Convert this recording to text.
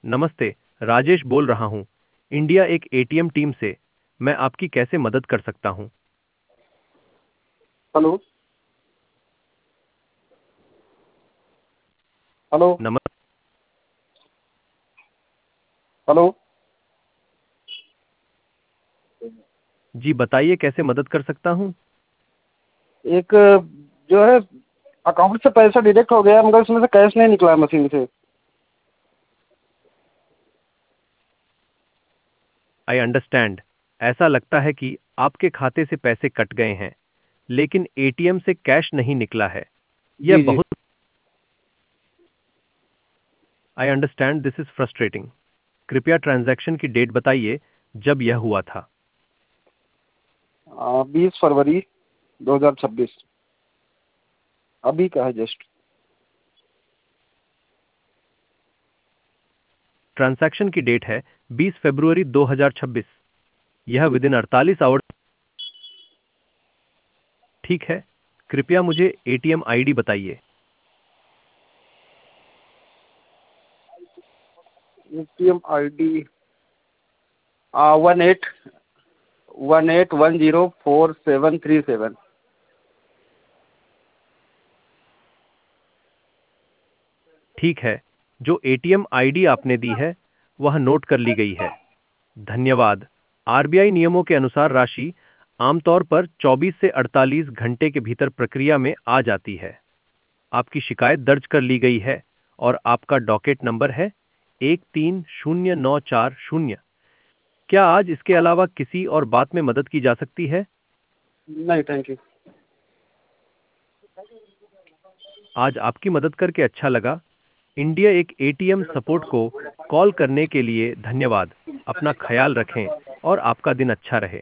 नमस्ते, राजेश बोल रहा हूँ। इंडिया एक एटीएम टीम से। मैं आपकी कैसे मदद कर सकता हूँ? हेलो। हेलो। नमस्ते। हेलो। जी बताइए कैसे मदद कर सकता हूँ? एक जो है अकाउंट से पैसा डिडक्ट हो गया मगर उसमें से कैश नहीं निकला मशीन से। I understand. ऐसा लगता है कि आपके खाते से पैसे कट गए हैं, लेकिन एटीएम से कैश नहीं निकला है। यह जी जी। बहुत I understand this is frustrating. कृपया ट्रांजैक्शन की डेट बताइए जब यह हुआ था। 20 फरवरी 2026 अभी का है जस्ट। ट्रांजैक्शन की डेट है 20 फरवरी 2026। यह जी। Within 48 our. ठीक है, कृपया मुझे एटीएम आईडी बताइए। ATM ID 1818104737। ठीक है, जो एटीएम आईडी आपने दी है वह नोट कर ली गई है। धन्यवाद। आरबीआई नियमों के अनुसार राशि आमतौर पर 24 से 48 घंटे के भीतर प्रक्रिया में आ जाती है। आपकी शिकायत दर्ज कर ली गई है और आपका डॉकेट नंबर है 130940। क्या आज इसके अलावा किसी और बात में मदद की जा सकती है? नहीं, थैंक यू। आज आपकी मदद करके अच्छा लगा। इंडिया एक एटीएम सपोर्ट को कॉल करने के लिए धन्यवाद। अपना ख्याल रखें और आपका दिन अच्छा रहे।